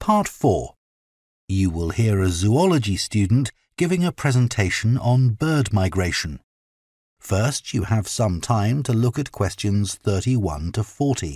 Part 4. You will hear a zoology student giving a presentation on bird migration. First, you have some time to look at questions 31 to 40.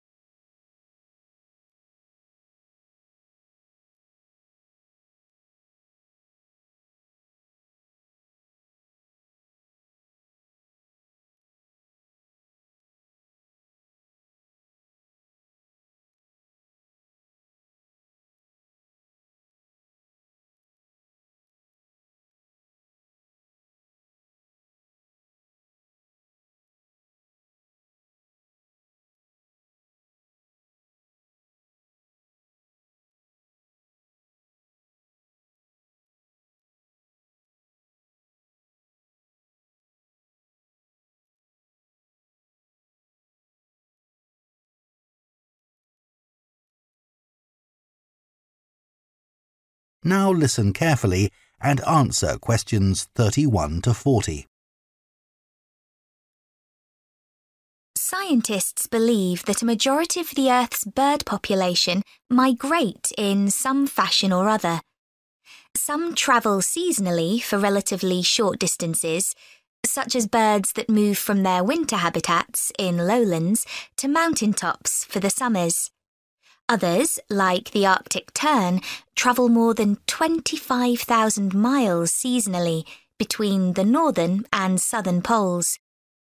Now listen carefully and answer questions 31 to 40. Scientists believe that a majority of the Earth's bird population migrate in some fashion or other. Some travel seasonally for relatively short distances, such as birds that move from their winter habitats in lowlands to mountaintops for the summers. Others, like the Arctic tern, travel more than 25,000 miles seasonally between the northern and southern poles.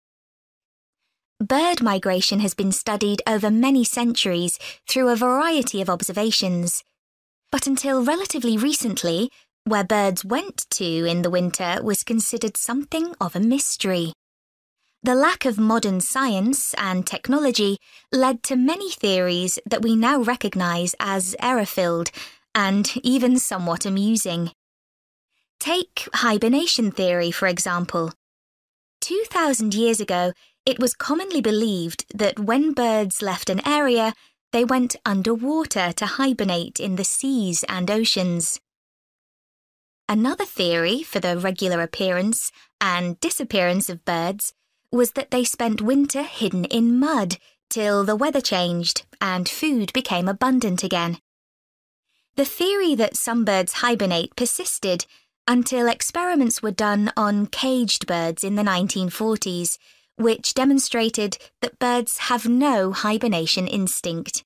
Bird migration has been studied over many centuries through a variety of observations. But until relatively recently, where birds went to in the winter was considered something of a mystery. The lack of modern science and technology led to many theories that we now recognise as error-filled and even somewhat amusing. Take hibernation theory, for example. 2,000 years ago, it was commonly believed that when birds left an area, they went underwater to hibernate in the seas and oceans. Another theory for the regular appearance and disappearance of birds was that they spent winter hidden in mud till the weather changed and food became abundant again. The theory that some birds hibernate persisted until experiments were done on caged birds in the 1940s, which demonstrated that birds have no hibernation instinct.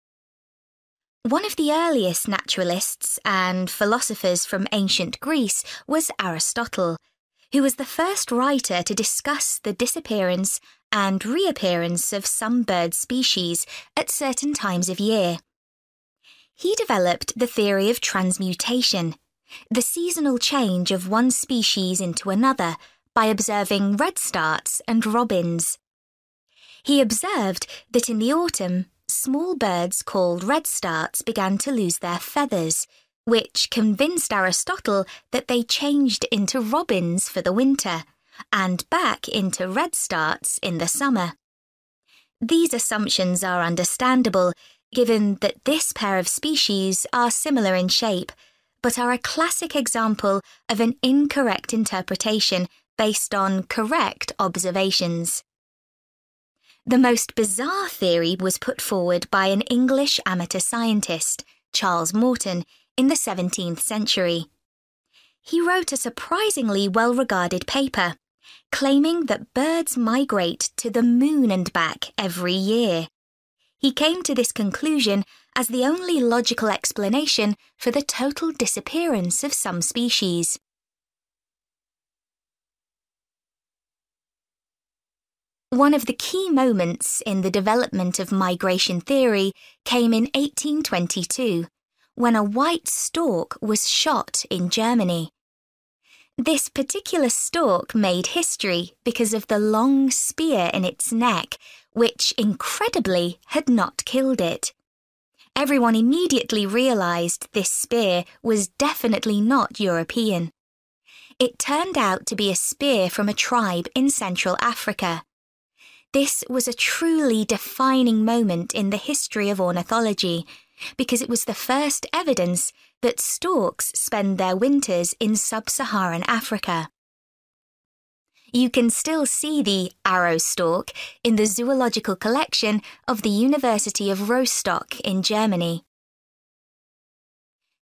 One of the earliest naturalists and philosophers from ancient Greece was Aristotle, who was the first writer to discuss the disappearance and reappearance of some bird species at certain times of year. He developed the theory of transmutation, the seasonal change of one species into another by observing redstarts and robins. He observed that in the autumn, small birds called redstarts began to lose their feathers, which convinced Aristotle that they changed into robins for the winter and back into redstarts in the summer. These assumptions are understandable, given that this pair of species are similar in shape, but are a classic example of an incorrect interpretation based on correct observations. The most bizarre theory was put forward by an English amateur scientist, Charles Morton, in the 17th century. He wrote a surprisingly well-regarded paper, claiming that birds migrate to the moon and back every year. He came to this conclusion as the only logical explanation for the total disappearance of some species. One of the key moments in the development of migration theory came in 1822, when a white stork was shot in Germany. This particular stork made history because of the long spear in its neck, which incredibly had not killed it. Everyone immediately realised this spear was definitely not European. It turned out to be a spear from a tribe in Central Africa. This was a truly defining moment in the history of ornithology, because it was the first evidence that storks spend their winters in sub-Saharan Africa. You can still see the arrow stork in the zoological collection of the University of Rostock in Germany.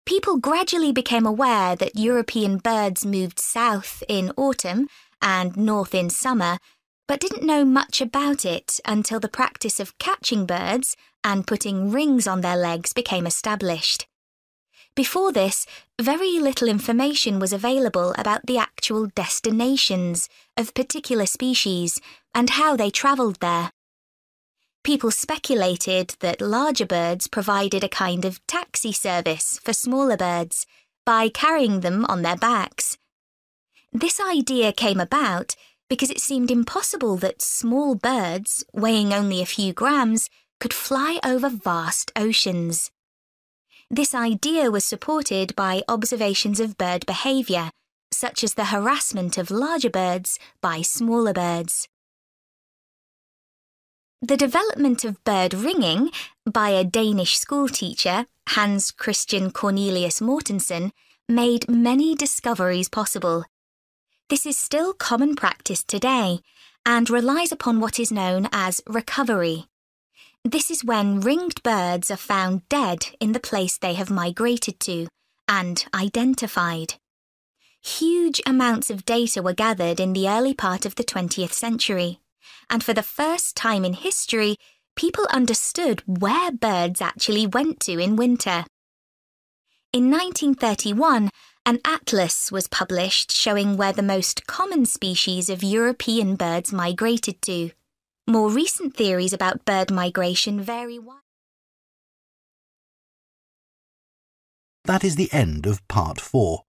People gradually became aware that European birds moved south in autumn and north in summer, but didn't know much about it until the practice of catching birds and putting rings on their legs became established. Before this, very little information was available about the actual destinations of particular species and how they travelled there. People speculated that larger birds provided a kind of taxi service for smaller birds by carrying them on their backs. This idea came about because it seemed impossible that small birds, weighing only a few grams, could fly over vast oceans. This idea was supported by observations of bird behaviour, such as the harassment of larger birds by smaller birds. The development of bird ringing by a Danish schoolteacher, Hans Christian Cornelius Mortensen, made many discoveries possible. This is still common practice today and relies upon what is known as recovery. This is when ringed birds are found dead in the place they have migrated to and identified. Huge amounts of data were gathered in the early part of the 20th century, and for the first time in history, people understood where birds actually went to in winter. In 1931, an atlas was published showing where the most common species of European birds migrated to. More recent theories about bird migration vary widely. That is the end of part 4.